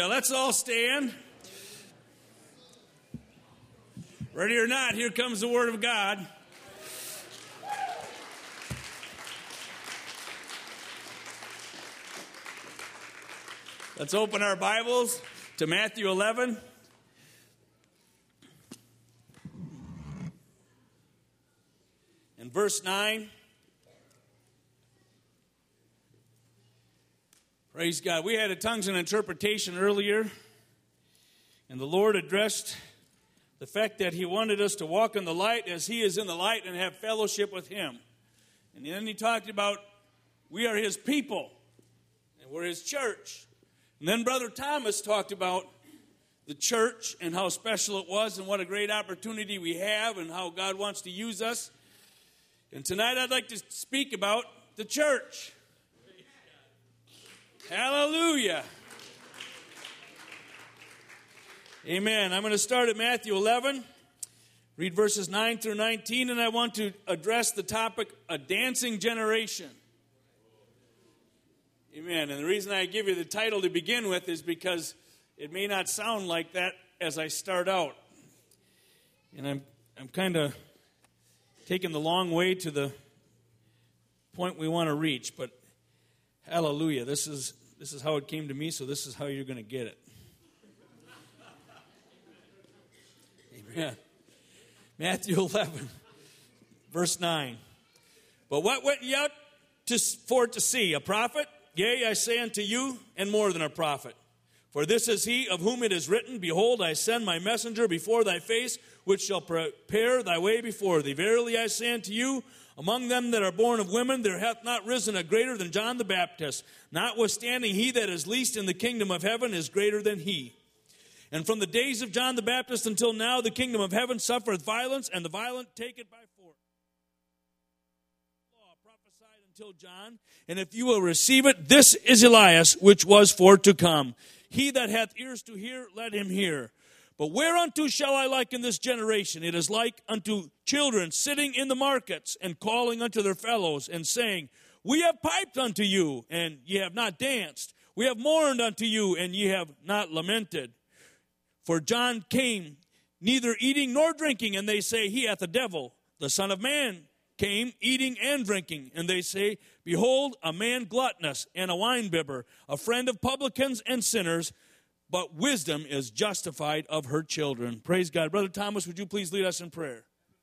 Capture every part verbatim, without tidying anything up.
Hallelujah. Let's all stand. Ready or not, here comes the Word of God. Let's open our Bibles to Matthew eleven. And verse nine. Praise God. We had a tongues and interpretation earlier, and the Lord addressed the fact that He wanted us to walk in the light as He is in the light and have fellowship with Him. And then He talked about we are His people, and we're His church. And then Brother Thomas talked about the church and how special it was and what a great opportunity we have and how God wants to use us. And tonight I'd like to speak about the church. Hallelujah. Amen. I'm going to start at Matthew eleven, read verses nine through nineteen, and I want to address the topic, a dancing generation. Amen. And the reason I give you the title to begin with is because it may not sound like that as I start out. And I'm I'm kind of taking the long way to the point we want to reach, but hallelujah. This is this is how it came to me, so this is how you're going to get it. Amen. Matthew eleven, verse nine. But what went ye out to, for to see? A prophet? Yea, I say unto you, and more than a prophet. For this is he of whom it is written, Behold, I send my messenger before thy face, which shall prepare thy way before thee. Verily I say unto you, among them that are born of women, there hath not risen a greater than John the Baptist. Notwithstanding, he that is least in the kingdom of heaven is greater than he. And from the days of John the Baptist until now, the kingdom of heaven suffereth violence, and the violent take it by force. Law prophesied until John, and if you will receive it, this is Elias, which was for to come. He that hath ears to hear, let him hear. But whereunto shall I liken this generation? It is like unto children sitting in the markets and calling unto their fellows and saying, We have piped unto you, and ye have not danced. We have mourned unto you, and ye have not lamented. For John came neither eating nor drinking, and they say, He hath a devil. The Son of Man came eating and drinking, and they say, Behold, a man gluttonous and a winebibber, a friend of publicans and sinners, but wisdom is justified of her children. Praise God. Brother Thomas, would you please lead us in prayer?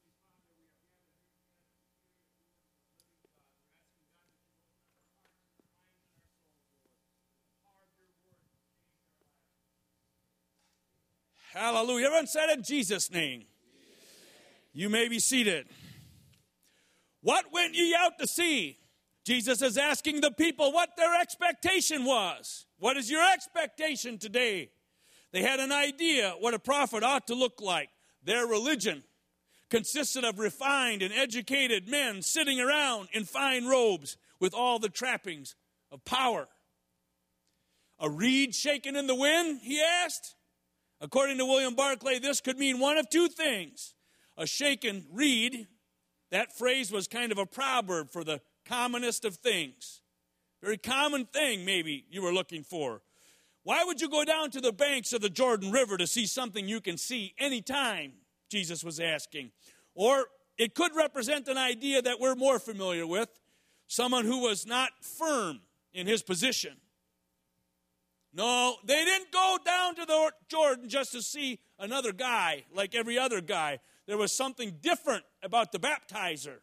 Hallelujah. Everyone said in Jesus' name. You may be seated. What went ye out to see? Jesus is asking the people what their expectation was. What is your expectation today? They had an idea what a prophet ought to look like. Their religion consisted of refined and educated men sitting around in fine robes with all the trappings of power. A reed shaken in the wind, he asked. According to William Barclay, this could mean one of two things. A shaken reed, that phrase was kind of a proverb for the commonest of things. Very common thing, maybe, you were looking for. Why would you go down to the banks of the Jordan River to see something you can see anytime, Jesus was asking? Or it could represent an idea that we're more familiar with, someone who was not firm in his position. No, they didn't go down to the Jordan just to see another guy like every other guy. There was something different about the baptizer.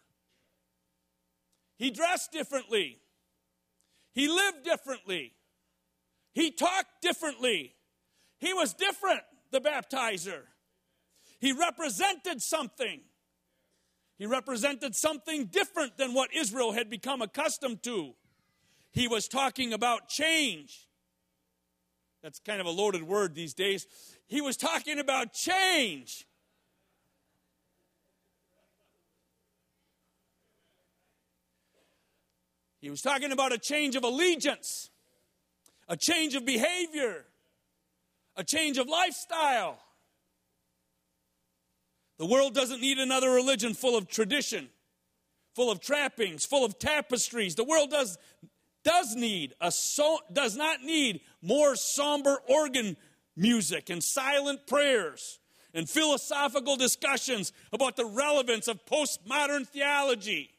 He dressed differently. He lived differently. He talked differently. He was different, the baptizer. He represented something. He represented something different than what Israel had become accustomed to. He was talking about change. That's kind of a loaded word these days. He was talking about change. He was talking about a change of allegiance, a change of behavior, a change of lifestyle. The world doesn't need another religion full of tradition, full of trappings, full of tapestries. The world does does need a so, does not need more somber organ music and silent prayers and philosophical discussions about the relevance of postmodern theology.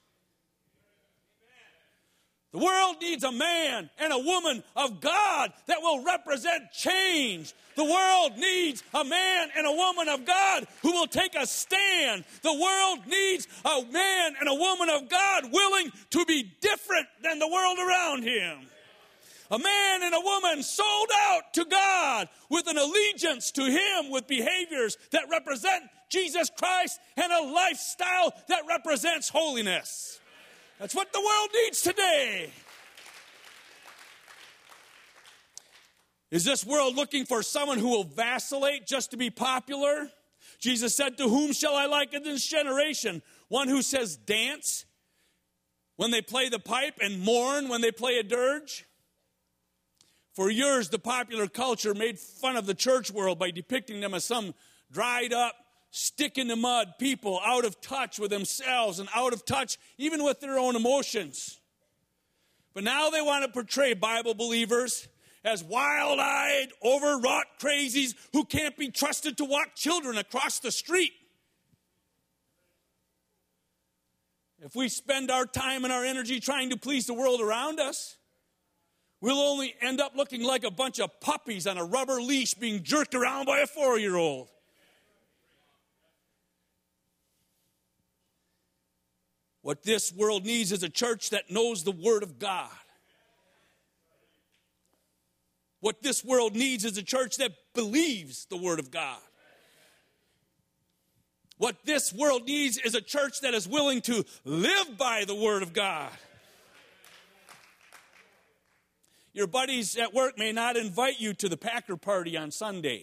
The world needs a man and a woman of God that will represent change. The world needs a man and a woman of God who will take a stand. The world needs a man and a woman of God willing to be different than the world around him. A man and a woman sold out to God with an allegiance to him, with behaviors that represent Jesus Christ and a lifestyle that represents holiness. That's what the world needs today. Is this world looking for someone who will vacillate just to be popular? Jesus said, to whom shall I liken this generation? One who says dance when they play the pipe and mourn when they play a dirge? For years, the popular culture made fun of the church world by depicting them as some dried up, stick in the mud people, out of touch with themselves and out of touch even with their own emotions. But now they want to portray Bible believers as wild-eyed, overwrought crazies who can't be trusted to walk children across the street. If we spend our time and our energy trying to please the world around us, we'll only end up looking like a bunch of puppies on a rubber leash being jerked around by a four-year-old. What this world needs is a church that knows the Word of God. What this world needs is a church that believes the Word of God. What this world needs is a church that is willing to live by the Word of God. Your buddies at work may not invite you to the Packer party on Sunday.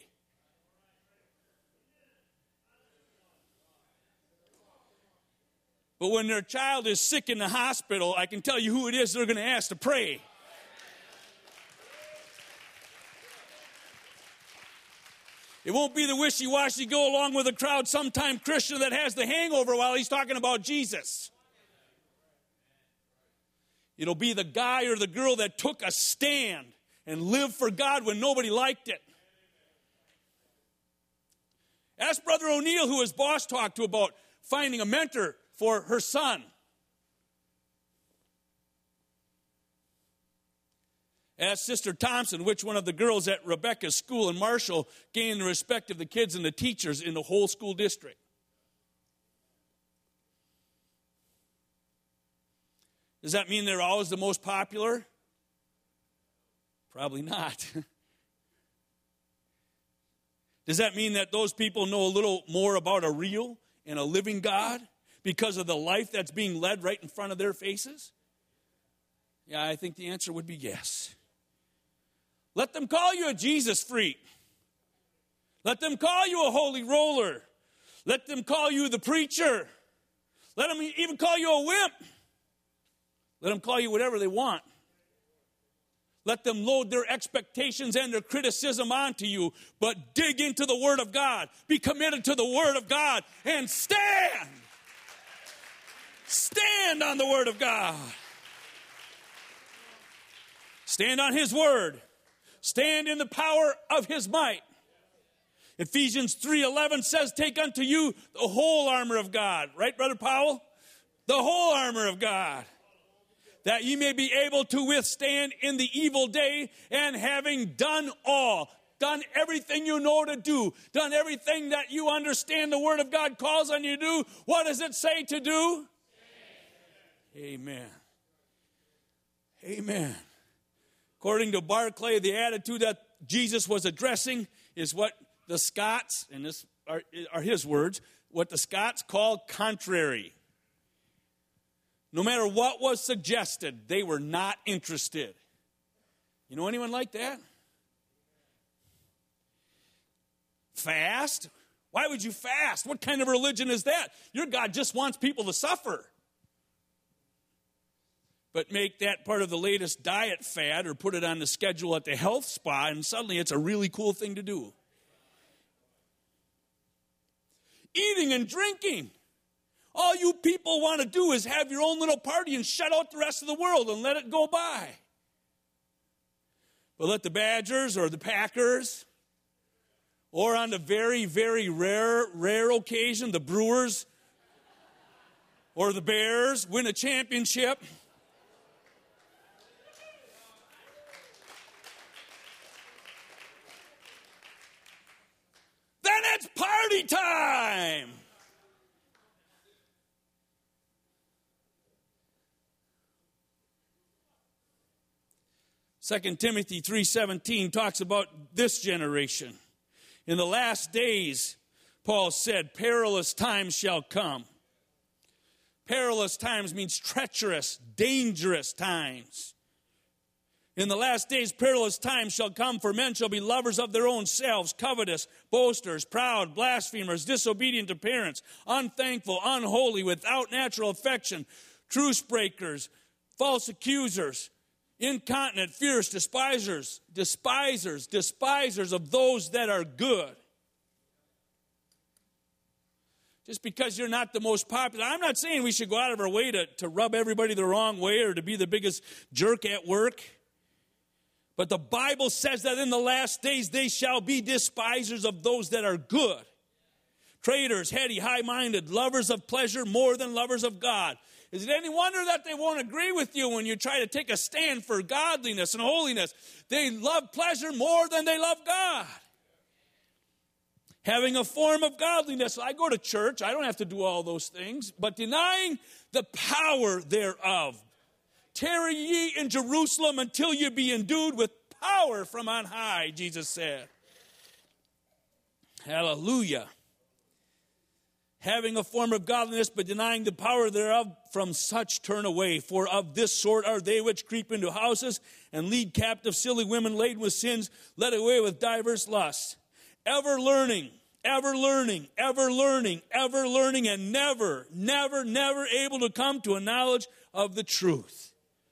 But when their child is sick in the hospital, I can tell you who it is they're going to ask to pray. It won't be the wishy-washy go along with a crowd sometime Christian that has the hangover while he's talking about Jesus. It'll be the guy or the girl that took a stand and lived for God when nobody liked it. Ask Brother O'Neill, who his boss talked to, about finding a mentor for her son. Ask Sister Thompson which one of the girls at Rebecca's school in Marshall gained the respect of the kids and the teachers in the whole school district. Does that mean they're always the most popular? Probably not. Does that mean that those people know a little more about a real and a living God because of the life that's being led right in front of their faces? Yeah, I think the answer would be yes. Let them call you a Jesus freak. Let them call you a holy roller. Let them call you the preacher. Let them even call you a wimp. Let them call you whatever they want. Let them load their expectations and their criticism onto you, but dig into the Word of God. Be committed to the Word of God and stand. Stand on the Word of God. Stand on His Word. Stand in the power of His might. Ephesians three eleven says, take unto you the whole armor of God. Right, Brother Powell? The whole armor of God. That ye may be able to withstand in the evil day, and having done all, done everything you know to do, done everything that you understand the Word of God calls on you to do, what does it say to do? Amen. Amen. According to Barclay, the attitude that Jesus was addressing is what the Scots, and this are, are his words, what the Scots call contrary. No matter what was suggested, they were not interested. You know anyone like that? Fast? Why would you fast? What kind of religion is that? Your God just wants people to suffer. But make that part of the latest diet fad or put it on the schedule at the health spa, and suddenly it's a really cool thing to do. Eating and drinking. All you people want to do is have your own little party and shut out the rest of the world and let it go by. But let the Badgers or the Packers, or on the very, very rare, rare occasion, the Brewers or the Bears win a championship. Then it's party time. Second Timothy three seventeen talks about this generation. In the last days, Paul said, perilous times shall come. Perilous times means treacherous, dangerous times. In the last days, perilous times shall come, for men shall be lovers of their own selves, covetous, boasters, proud, blasphemers, disobedient to parents, unthankful, unholy, without natural affection, truce breakers, false accusers, incontinent, fierce, despisers, despisers, despisers of those that are good. Just because you're not the most popular. I'm not saying we should go out of our way to, to rub everybody the wrong way or to be the biggest jerk at work. But the Bible says that in the last days they shall be despisers of those that are good. Traitors, heady, high-minded, lovers of pleasure more than lovers of God. Is it any wonder that they won't agree with you when you try to take a stand for godliness and holiness? They love pleasure more than they love God. Having a form of godliness. I go to church. I don't have to do all those things. But denying the power thereof. Tarry ye in Jerusalem until you be endued with power from on high, Jesus said. Hallelujah. Having a form of godliness, but denying the power thereof, from such turn away. For of this sort are they which creep into houses and lead captive silly women laden with sins, led away with diverse lusts. Ever learning, ever learning, ever learning, ever learning, and never, never, never able to come to a knowledge of the truth.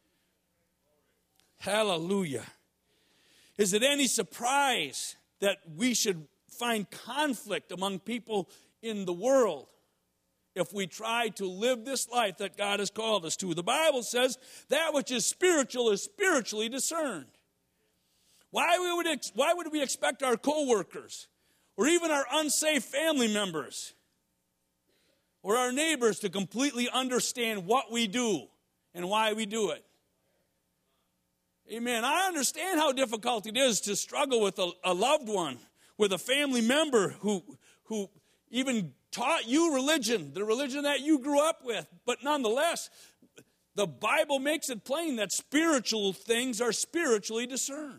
Hallelujah. Is it any surprise that we should find conflict among people in the world if we try to live this life that God has called us to? The Bible says that which is spiritual is spiritually discerned. Why we would ex- why would we expect our co-workers or even our unsafe family members or our neighbors to completely understand what we do and why we do it? Amen. I understand how difficult it is to struggle with a, a loved one, with a family member who who even taught you religion, the religion that you grew up with. But nonetheless, the Bible makes it plain that spiritual things are spiritually discerned.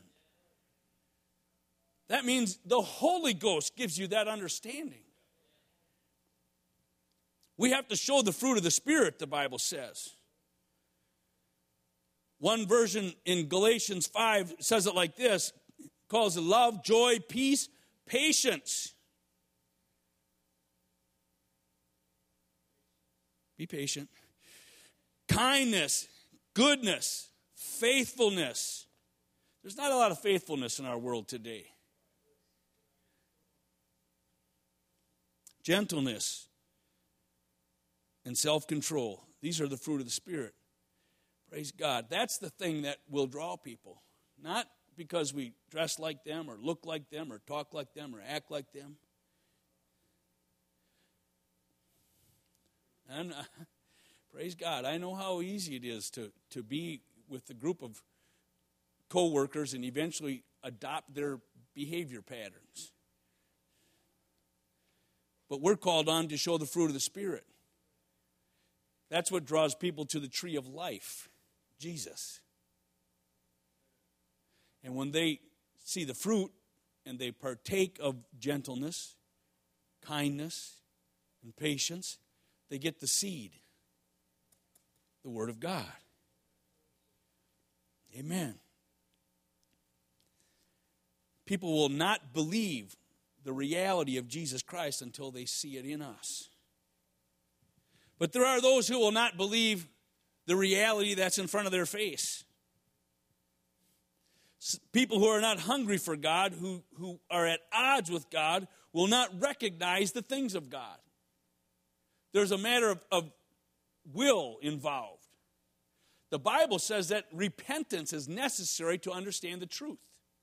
That means the Holy Ghost gives you that understanding. We have to show the fruit of the Spirit, the Bible says. One version in Galatians five says it like this, calls it love, joy, peace, patience. Be patient. Kindness, goodness, faithfulness. There's not a lot of faithfulness in our world today. Gentleness and self-control. These are the fruit of the Spirit. Praise God. That's the thing that will draw people. Not because we dress like them or look like them or talk like them or act like them. I'm not, praise God. I know how easy it is to, to be with a group of co-workers and eventually adopt their behavior patterns. But we're called on to show the fruit of the Spirit. That's what draws people to the tree of life, Jesus. And when they see the fruit and they partake of gentleness, kindness, and patience, they get the seed, the Word of God. Amen. People will not believe the reality of Jesus Christ until they see it in us. But there are those who will not believe the reality that's in front of their face. People who are not hungry for God, who, who are at odds with God, will not recognize the things of God. there's a matter of, of will involved. The Bible says that repentance is necessary to understand the truth.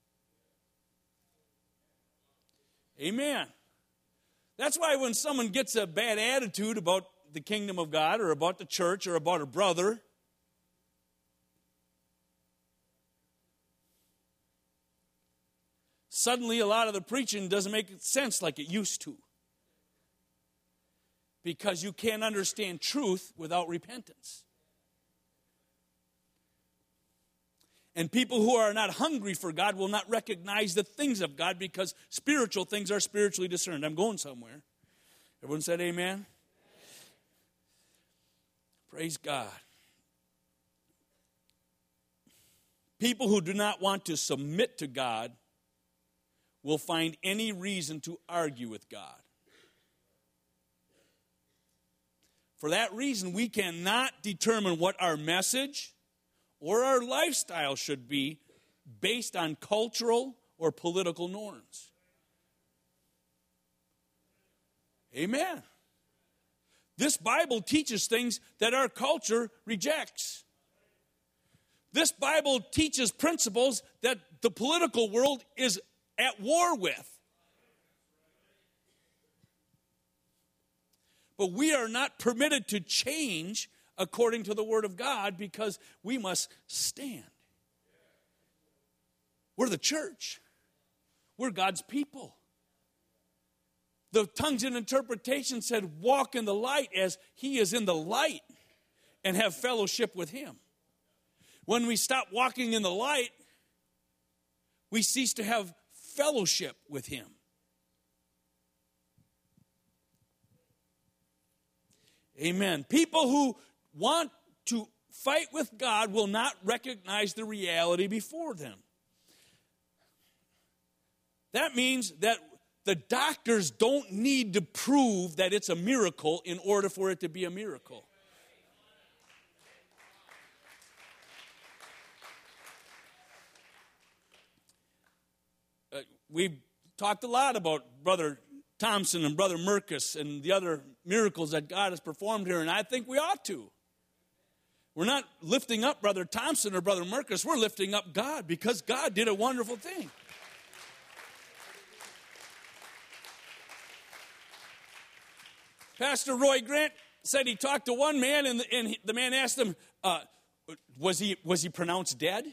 Amen. That's why when someone gets a bad attitude about the kingdom of God or about the church or about a brother, suddenly a lot of the preaching doesn't make sense like it used to. Because you can't understand truth without repentance. And people who are not hungry for God will not recognize the things of God because spiritual things are spiritually discerned. I'm going somewhere. Everyone said amen? Praise God. People who do not want to submit to God will find any reason to argue with God. For that reason, we cannot determine what our message or our lifestyle should be based on cultural or political norms. Amen. This Bible teaches things that our culture rejects. This Bible teaches principles that the political world is at war with. But we are not permitted to change according to the Word of God because we must stand. We're the church. We're God's people. The tongues and interpretation said, walk in the light as He is in the light and have fellowship with Him. When we stop walking in the light, we cease to have fellowship with Him. Amen. People who want to fight with God will not recognize the reality before them. That means that the doctors don't need to prove that it's a miracle in order for it to be a miracle. Uh, we've talked a lot about Brother Thompson and Brother Merkus and the other miracles that God has performed here, and I think we ought to. We're not lifting up Brother Thompson or Brother Merkus. We're lifting up God because God did a wonderful thing. Pastor Roy Grant said he talked to one man, and the, and he, the man asked him, uh, was he was he pronounced dead?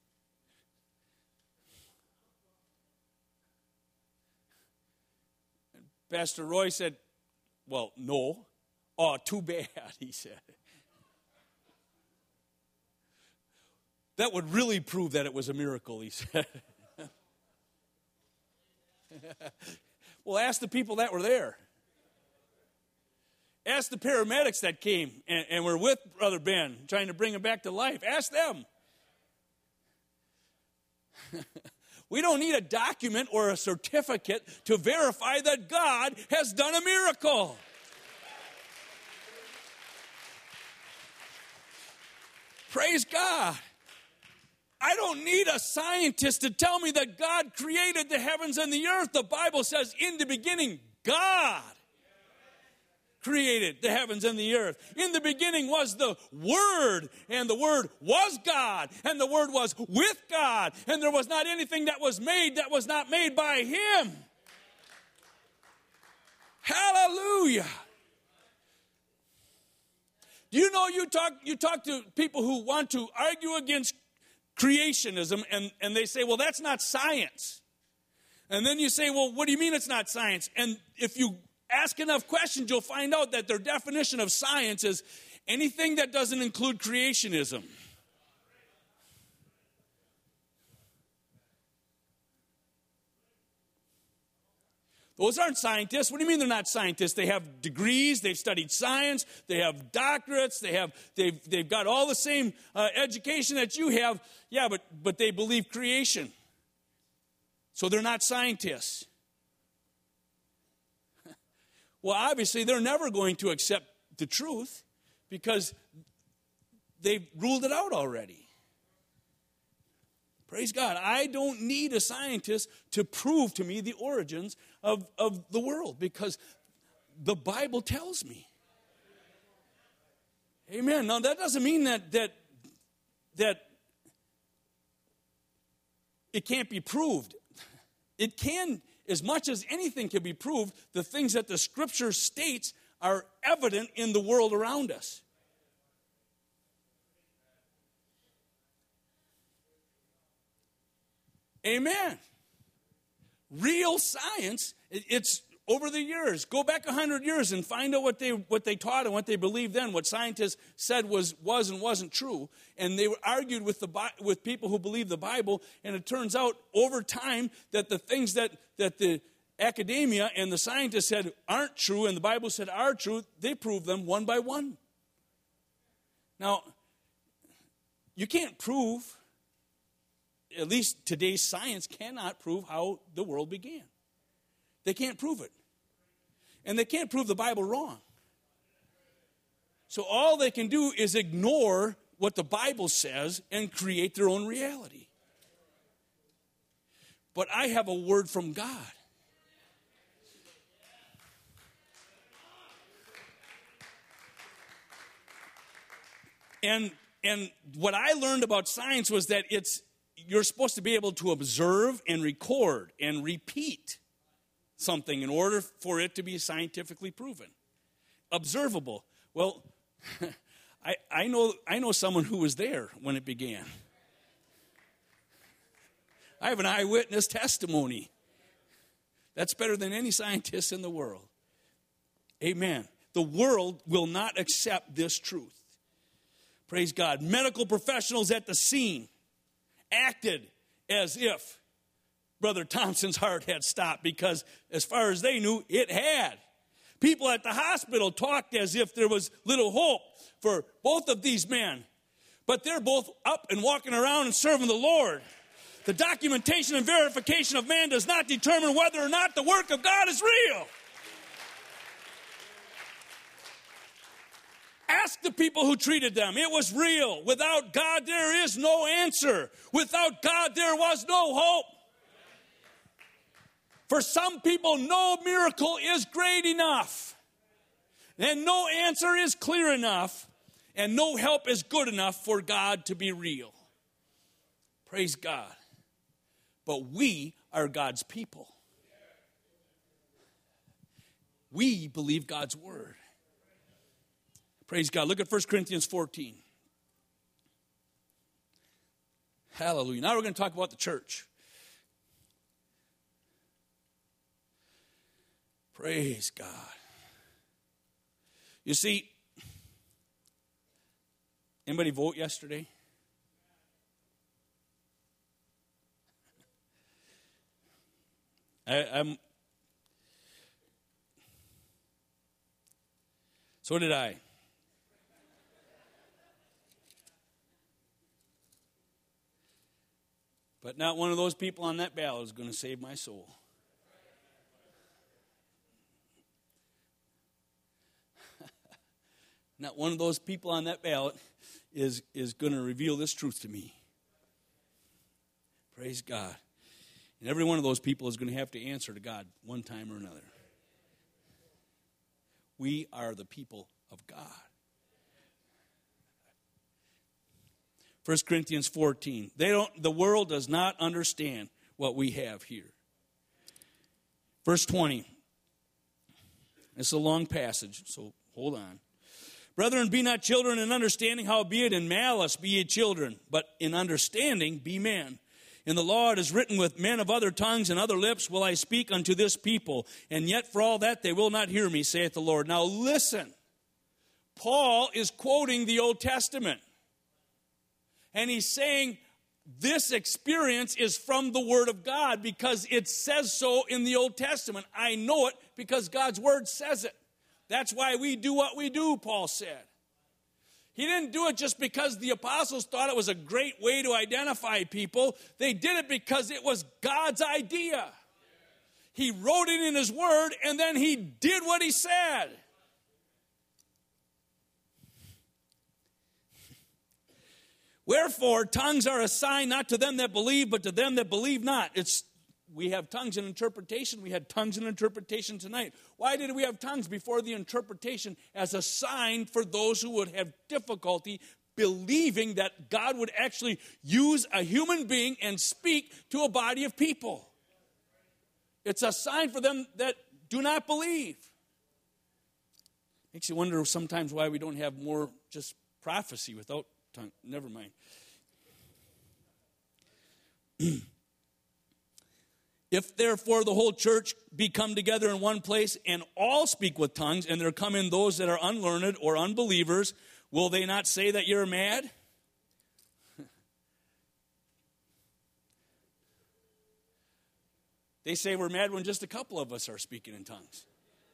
And Pastor Roy said, well, no. Oh, too bad, he said. That would really prove that it was a miracle, he said. Well, ask the people that were there. Ask the paramedics that came and, and were with Brother Ben, trying to bring him back to life. Ask them. We don't need a document or a certificate to verify that God has done a miracle. Praise God. I don't need a scientist to tell me that God created the heavens and the earth. The Bible says, in the beginning, God created the heavens and the earth. In the beginning was the Word, and the Word was God, and the Word was with God, and there was not anything that was made that was not made by Him. Hallelujah. Do you know you talk you talk to people who want to argue against creationism, and, and they say, well, that's not science. And then you say, well, what do you mean it's not science? And if you ask enough questions, you'll find out that their definition of science is anything that doesn't include creationism. Those aren't scientists. What do you mean they're not scientists? They have degrees, they've studied science, they have doctorates, they have they've they've got all the same uh, education that you have. Yeah, but but they believe creation. So they're not scientists. Well, obviously, they're never going to accept the truth because they've ruled it out already. Praise God. I don't need a scientist to prove to me the origins of, of the world because the Bible tells me. Amen. Now, that doesn't mean that that that it can't be proved. It can, as much as anything can be proved, the things that the Scripture states are evident in the world around us. Amen. Real science, it's over the years. Go back a hundred years and find out what they what they taught and what they believed then, what scientists said was was and wasn't true. And they were argued with the with people who believe the Bible, and it turns out over time that the things that, that the academia and the scientists said aren't true and the Bible said are true, they proved them one by one. Now, you can't prove, at least today's science cannot prove how the world began. They can't prove it. And they can't prove the Bible wrong. So all they can do is ignore what the Bible says and create their own reality. But I have a word from God. And and what I learned about science was that it's you're supposed to be able to observe and record and repeat something in order for it to be scientifically proven. Observable. Well, I, I know I know someone who was there when it began. I have an eyewitness testimony. That's better than any scientist in the world. Amen. The world will not accept this truth. Praise God. Medical professionals at the scene acted as if Brother Thompson's heart had stopped, because as far as they knew, it had. People at the hospital talked as if there was little hope for both of these men. But they're both up and walking around and serving the Lord. The documentation and verification of man does not determine whether or not the work of God is real. Ask the people who treated them. It was real. Without God, there is no answer. Without God, there was no hope. For some people, no miracle is great enough. And no answer is clear enough. And no help is good enough for God to be real. Praise God. But we are God's people. We believe God's word. Praise God. Look at First Corinthians fourteen. Hallelujah. Now we're going to talk about the church. Praise God. You see, anybody vote yesterday? I, I'm. So did I. But not one of those people on that ballot is going to save my soul. Not one of those people on that ballot is, is going to reveal this truth to me. Praise God. And every one of those people is going to have to answer to God one time or another. We are the people of God. First Corinthians fourteen. They don't, the world does not understand what we have here. Verse twenty. It's a long passage, so hold on. Brethren, be not children in understanding, howbeit in malice be ye children, but in understanding be men. In the law it is written, with men of other tongues and other lips will I speak unto this people, and yet for all that they will not hear me, saith the Lord. Now listen, Paul is quoting the Old Testament. And he's saying this experience is from the Word of God because it says so in the Old Testament. I know it because God's Word says it. That's why we do what we do, Paul said. He didn't do it just because the apostles thought it was a great way to identify people. They did it because it was God's idea. He wrote it in his Word, and then he did what he said. Wherefore, tongues are a sign not to them that believe, but to them that believe not. It's we have tongues and interpretation. We had tongues and interpretation tonight. Why did we have tongues before the interpretation? As a sign for those who would have difficulty believing that God would actually use a human being and speak to a body of people. It's a sign for them that do not believe. Makes you wonder sometimes why we don't have more just prophecy without tongue. Never mind. If therefore the whole church be come together in one place and all speak with tongues, and there come in those that are unlearned or unbelievers, will they not say that you're mad? They say we're mad when just a couple of us are speaking in tongues.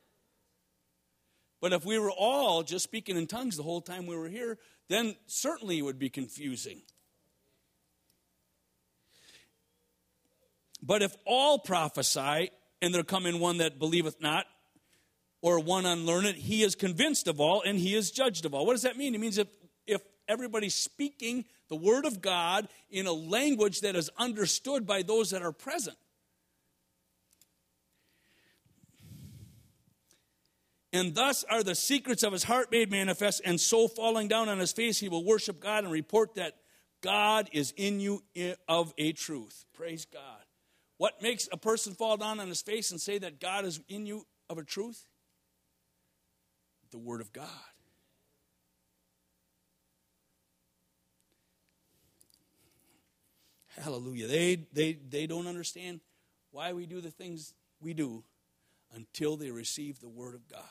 But if we were all just speaking in tongues the whole time we were here, then certainly it would be confusing. But if all prophesy, and there come in one that believeth not, or one unlearned, he is convinced of all, and he is judged of all. What does that mean? It means if, if everybody's speaking the word of God in a language that is understood by those that are present. And thus are the secrets of his heart made manifest, and so falling down on his face, he will worship God and report that God is in you of a truth. Praise God. What makes a person fall down on his face and say that God is in you of a truth? The word of God. Hallelujah. They, they, they don't understand why we do the things we do until they receive the word of God.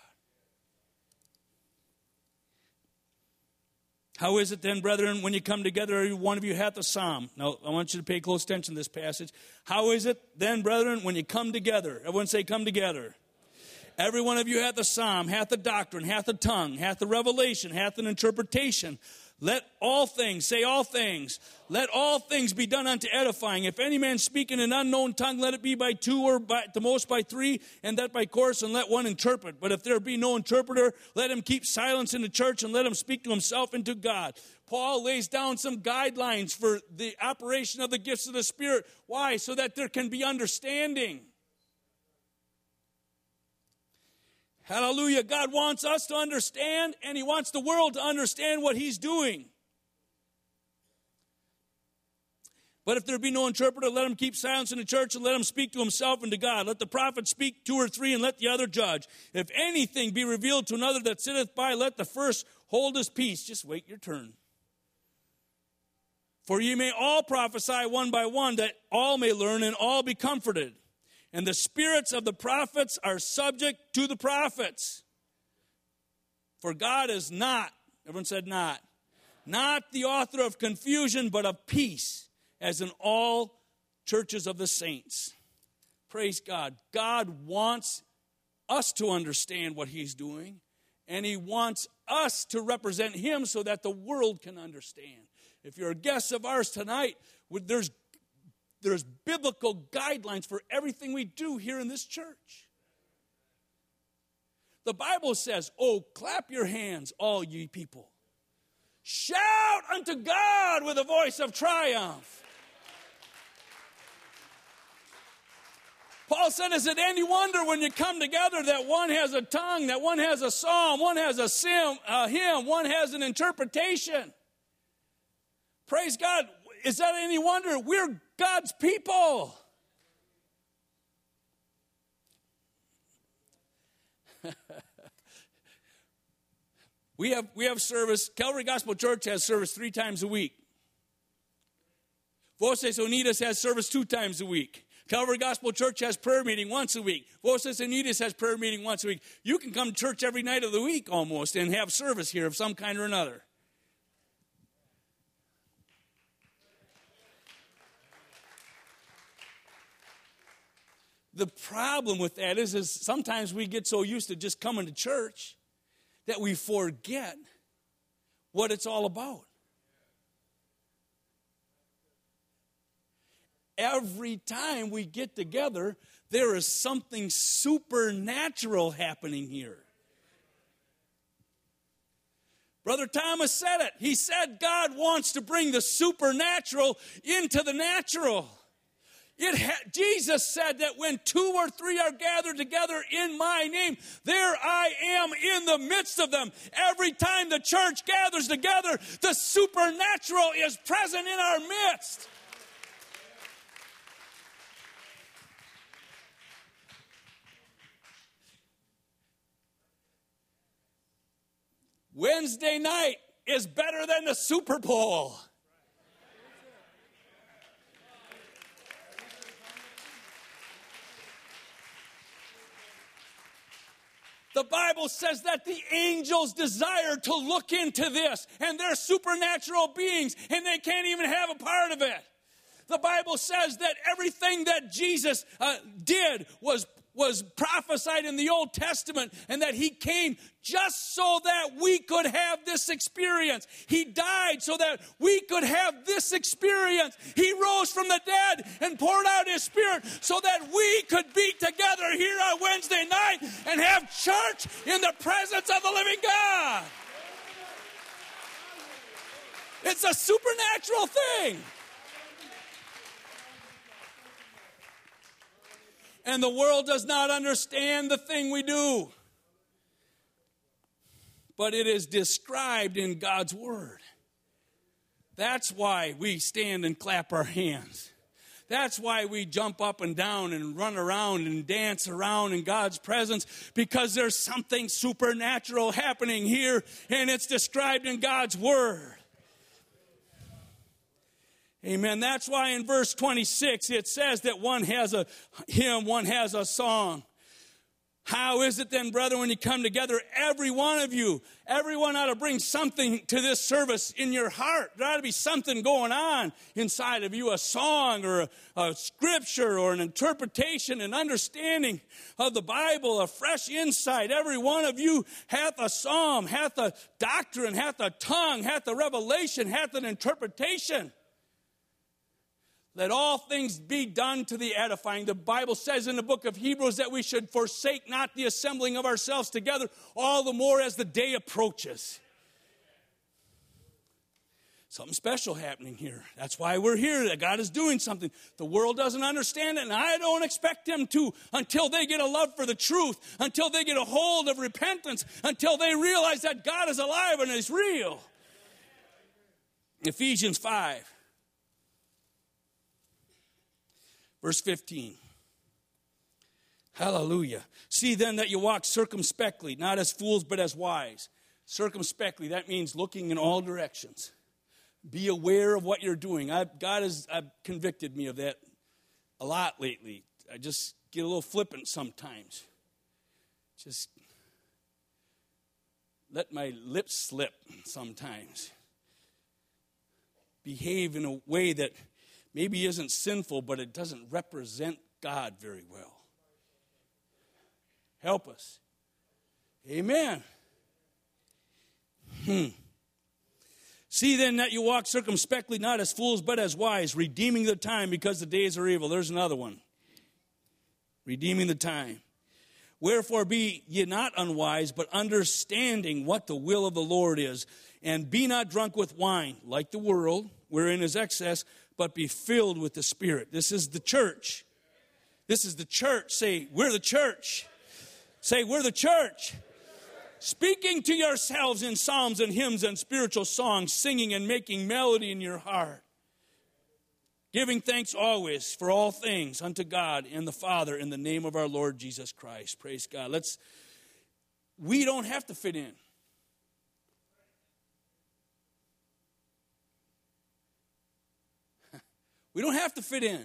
How is it then, brethren, when you come together, every one of you hath a psalm? Now, I want you to pay close attention to this passage. How is it then, brethren, when you come together? Everyone say, come together. Every one of you hath a psalm, hath a doctrine, hath a tongue, hath a revelation, hath an interpretation. Let all things, say all things, let all things be done unto edifying. If any man speak in an unknown tongue, let it be by two or by, at the most by three, and that by course, and let one interpret. But if there be no interpreter, let him keep silence in the church, and let him speak to himself and to God. Paul lays down some guidelines for the operation of the gifts of the Spirit. Why? So that there can be understanding. Hallelujah. God wants us to understand, and he wants the world to understand what he's doing. But if there be no interpreter, let him keep silence in the church, and let him speak to himself and to God. Let the prophet speak two or three, and let the other judge. If anything be revealed to another that sitteth by, let the first hold his peace. Just wait your turn. For ye may all prophesy one by one, that all may learn and all be comforted. And the spirits of the prophets are subject to the prophets. For God is not, everyone said not, not the author of confusion, but of peace, as in all churches of the saints. Praise God. God wants us to understand what he's doing, and he wants us to represent him so that the world can understand. If you're a guest of ours tonight, there's There's biblical guidelines for everything we do here in this church. The Bible says, oh, clap your hands, all ye people. Shout unto God with a voice of triumph. Paul said, is it any wonder when you come together that one has a tongue, that one has a psalm, one has a sim, a hymn, one has an interpretation? Praise God. Is that any wonder? We're God's people. we have we have service. Calvary Gospel Church has service three times a week. Voces Unidas has service two times a week. Calvary Gospel Church has prayer meeting once a week. Voces Unidas has prayer meeting once a week. You can come to church every night of the week almost and have service here of some kind or another. The problem with that is, is sometimes we get so used to just coming to church that we forget what it's all about. Every time we get together, there is something supernatural happening here. Brother Thomas said it. He said God wants to bring the supernatural into the natural. It ha- Jesus said that when two or three are gathered together in my name, there I am in the midst of them. Every time the church gathers together, the supernatural is present in our midst. Wednesday night is better than the Super Bowl. The Bible says that the angels desire to look into this, and they're supernatural beings, and they can't even have a part of it. The Bible says that everything that Jesus uh, did was was prophesied in the Old Testament, and that he came just so that we could have this experience. He died so that we could have this experience. He rose from the dead and poured out his Spirit so that we could be together here on Wednesday night and have church in the presence of the living God. It's a supernatural thing. And the world does not understand the thing we do. But it is described in God's Word. That's why we stand and clap our hands. That's why we jump up and down and run around and dance around in God's presence, because there's something supernatural happening here, and it's described in God's Word. Amen. That's why in verse twenty-six it says that one has a hymn, one has a song. How is it then, brethren, when you come together, every one of you, everyone ought to bring something to this service in your heart. There ought to be something going on inside of you, a song or a, a scripture or an interpretation and understanding of the Bible, a fresh insight. Every one of you hath a psalm, hath a doctrine, hath a tongue, hath a revelation, hath an interpretation. Let all things be done to the edifying. The Bible says in the book of Hebrews that we should forsake not the assembling of ourselves together, all the more as the day approaches. Something special happening here. That's why we're here, that God is doing something. The world doesn't understand it, and I don't expect them to until they get a love for the truth, until they get a hold of repentance, until they realize that God is alive and is real. Ephesians five. Verse fifteen. Hallelujah. See then that you walk circumspectly, not as fools, but as wise. Circumspectly, that means looking in all directions. Be aware of what you're doing. I, God has I've convicted me of that a lot lately. I just get a little flippant sometimes. Just let my lips slip sometimes. Behave in a way that maybe isn't sinful, but it doesn't represent God very well. Help us. Amen. Hmm. See then that you walk circumspectly, not as fools, but as wise, redeeming the time because the days are evil. There's another one. Redeeming the time. Wherefore be ye not unwise, but understanding what the will of the Lord is. And be not drunk with wine, like the world, wherein is excess, but be filled with the Spirit. This is the church. This is the church. Say, we're the church. Say, we're the church. Speaking to yourselves in psalms and hymns and spiritual songs, singing and making melody in your heart. Giving thanks always for all things unto God and the Father in the name of our Lord Jesus Christ. Praise God. Let's, we don't have to fit in. We don't have to fit in.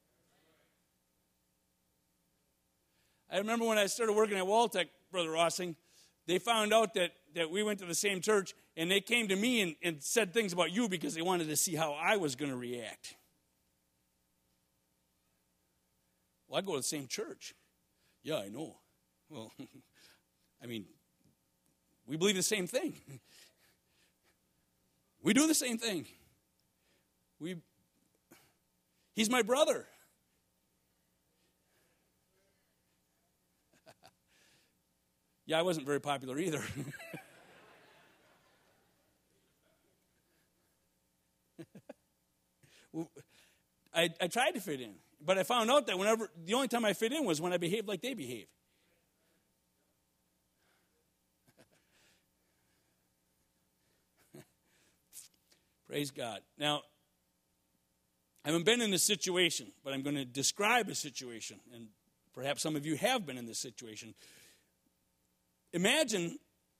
I remember when I started working at Waltech, Brother Rossing, they found out that, that we went to the same church, and they came to me and, and said things about you because they wanted to see how I was going to react. Well, I go to the same church. Yeah, I know. Well, I mean, we believe the same thing. We do the same thing. We... He's my brother. Yeah, I wasn't very popular either. I, I tried to fit in. But I found out that whenever, the only time I fit in was when I behaved like they behaved. Praise God. Now, I haven't been in this situation, but I'm going to describe a situation, and perhaps some of you have been in this situation. Imagine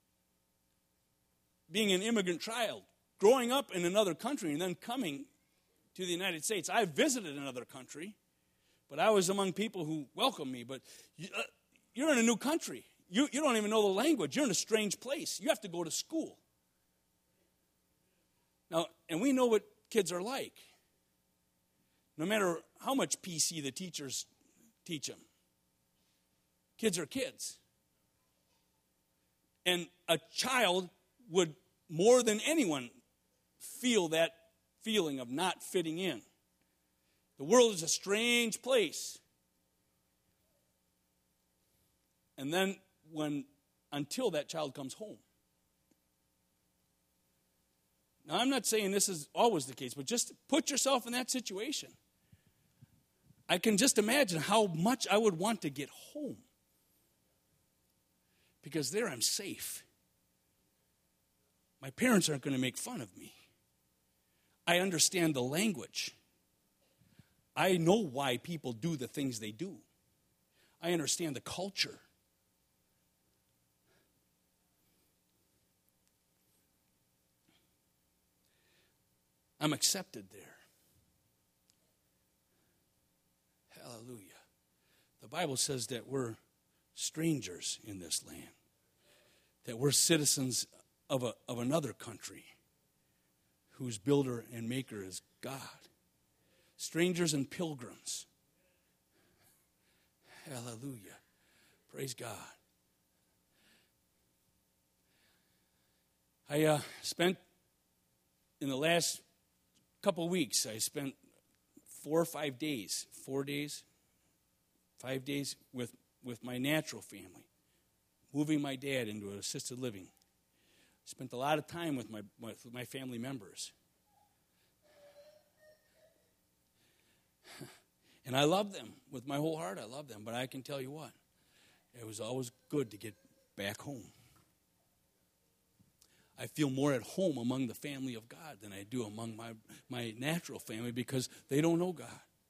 being an immigrant child, growing up in another country, and then coming to the United States. I visited another country, but I was among people who welcomed me. But you, uh, you're in a new country. You, you don't even know the language. You're in a strange place. You have to go to school. Now, and we know what kids are like. No matter how much P C the teachers teach them. Kids are kids. And a child would, more than anyone, feel that feeling of not fitting in. The world is a strange place. And then when, until that child comes home. Now, I'm not saying this is always the case, but just put yourself in that situation. I can just imagine how much I would want to get home. Because there I'm safe. My parents aren't going to make fun of me. I understand the language. I know why people do the things they do. I understand the culture. I'm accepted there. Hallelujah. The Bible says that we're strangers in this land, that we're citizens of a, of another country whose builder and maker is God. Strangers and pilgrims. Hallelujah. Praise God. I uh, spent, in the last couple weeks, I spent four or five days, four days, five days with, with my natural family, moving my dad into an assisted living. Spent a lot of time with my, with my family members. And I love them. With my whole heart, I love them. But I can tell you what, it was always good to get back home. I feel more at home among the family of God than I do among my, my natural family because they don't know God.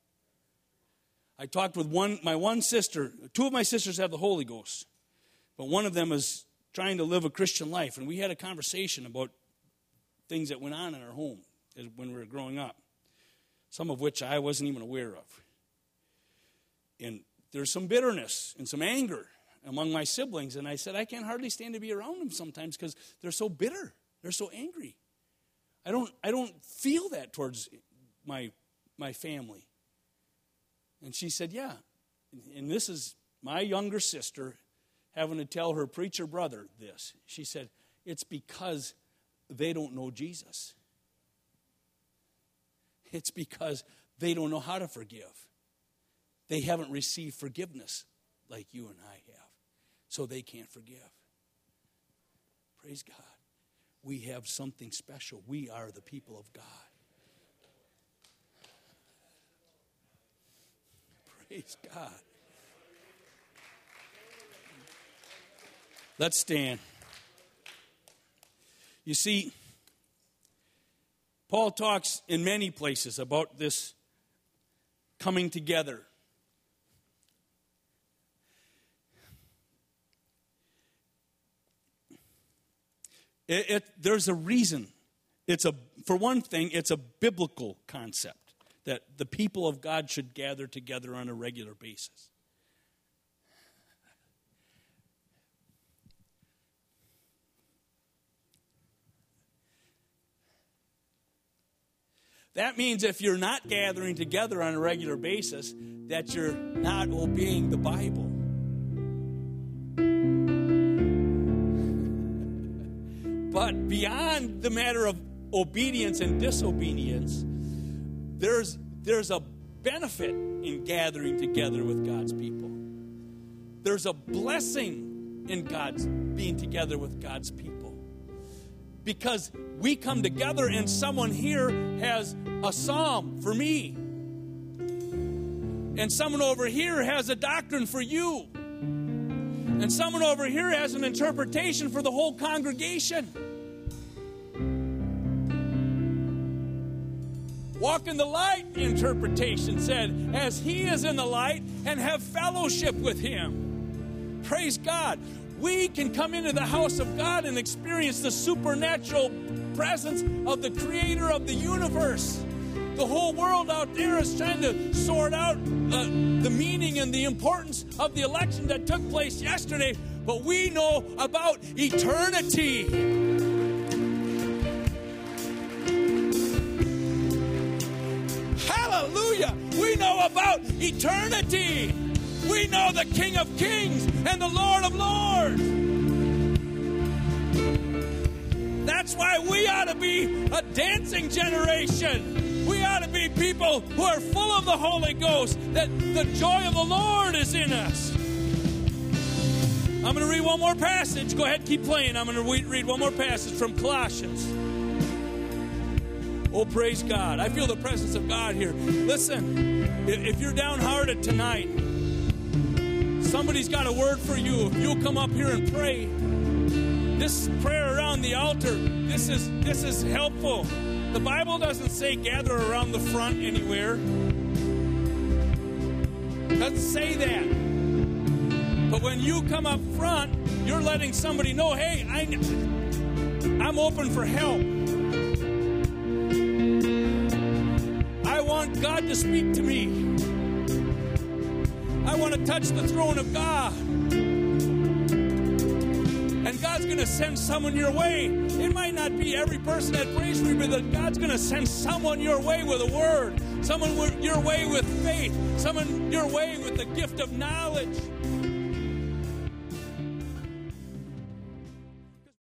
I talked with one, my one sister. Two of my sisters have the Holy Ghost. But one of them is trying to live a Christian life. And we had a conversation about things that went on in our home when we were growing up. Some of which I wasn't even aware of. And there's some bitterness and some anger among my siblings. And I said, I can't hardly stand to be around them sometimes because they're so bitter. They're so angry. I don't I don't feel that towards my my family. And she said, yeah. And this is my younger sister having to tell her preacher brother this. She said, it's because they don't know Jesus. It's because they don't know how to forgive. They haven't received forgiveness like you and I have. So they can't forgive. Praise God. We have something special. We are the people of God. Praise God. Let's stand. You see, Paul talks in many places about this coming together. It, it, there's a reason. It's a, for one thing, it's a biblical concept that the people of God should gather together on a regular basis. That means if you're not gathering together on a regular basis, that you're not obeying the Bible. But beyond the matter of obedience and disobedience, there's, there's a benefit in gathering together with God's people. There's a blessing in God's being together with God's people. Because we come together and someone here has a psalm for me. And someone over here has a doctrine for you. And someone over here has an interpretation for the whole congregation. Walk in the light, the interpretation said, as he is in the light, and have fellowship with him. Praise God. We can come into the house of God and experience the supernatural presence of the creator of the universe. The whole world out there is trying to sort out uh, the meaning and the importance of the election that took place yesterday, but we know about eternity. Hallelujah! We know about eternity. We know the King of Kings and the Lord of Lords. That's why we ought to be a dancing generation. We ought to be people who are full of the Holy Ghost, that the joy of the Lord is in us. I'm going to read one more passage. Go ahead, keep playing. I'm going to read one more passage from Colossians. Oh, praise God. I feel the presence of God here. Listen, if you're downhearted tonight, somebody's got a word for you. If you'll come up here and pray, this prayer around the altar, this is this is helpful. The Bible doesn't say gather around the front anywhere. It doesn't say that. But when you come up front, you're letting somebody know, hey, I, I'm open for help. I want God to speak to me. I want to touch the throne of God. And God's going to send someone your way. It might not be every person that prays for you, but God's going to send someone your way with a word. Someone your way with faith. Someone your way with the gift of knowledge.